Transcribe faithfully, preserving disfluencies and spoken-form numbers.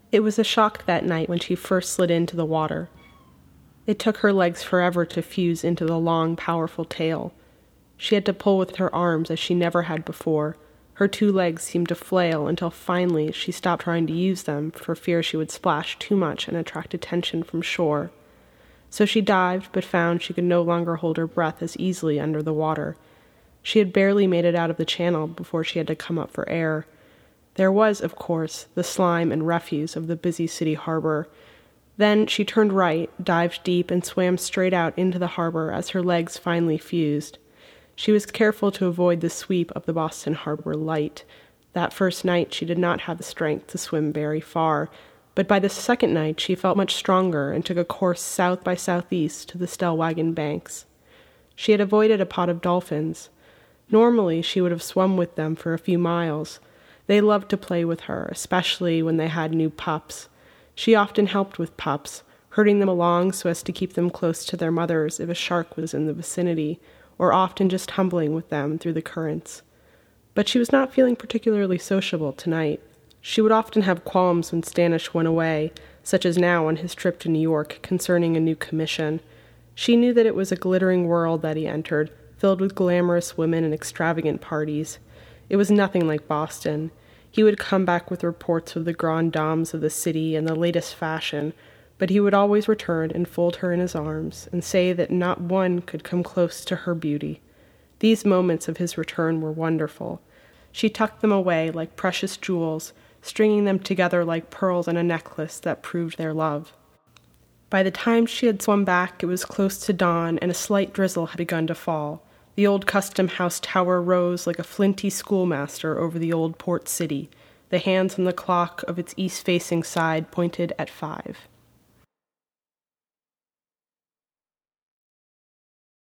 It was a shock that night when she first slid into the water. It took her legs forever to fuse into the long, powerful tail. She had to pull with her arms as she never had before. Her two legs seemed to flail until finally she stopped trying to use them for fear she would splash too much and attract attention from shore. So she dived, but found she could no longer hold her breath as easily under the water. She had barely made it out of the channel before she had to come up for air. There was, of course, the slime and refuse of the busy city harbor. Then she turned right, dived deep, and swam straight out into the harbor as her legs finally fused. She was careful to avoid the sweep of the Boston Harbor Light. That first night she did not have the strength to swim very far, but by the second night she felt much stronger and took a course south by southeast to the Stellwagen banks. She had avoided a pot of dolphins. Normally she would have swum with them for a few miles. They loved to play with her, especially when they had new pups. She often helped with pups, herding them along so as to keep them close to their mothers if a shark was in the vicinity, or often just tumbling with them through the currents. But she was not feeling particularly sociable tonight. She would often have qualms when Stanish went away, such as now on his trip to New York concerning a new commission. She knew that it was a glittering world that he entered, filled with glamorous women and extravagant parties. It was nothing like Boston. He would come back with reports of the grand dames of the city and the latest fashion, but he would always return and fold her in his arms and say that not one could come close to her beauty. These moments of his return were wonderful. She tucked them away like precious jewels, stringing them together like pearls in a necklace that proved their love. By the time she had swum back, it was close to dawn, and a slight drizzle had begun to fall. The old Custom House tower rose like a flinty schoolmaster over the old port city. The hands on the clock of its east-facing side pointed at five.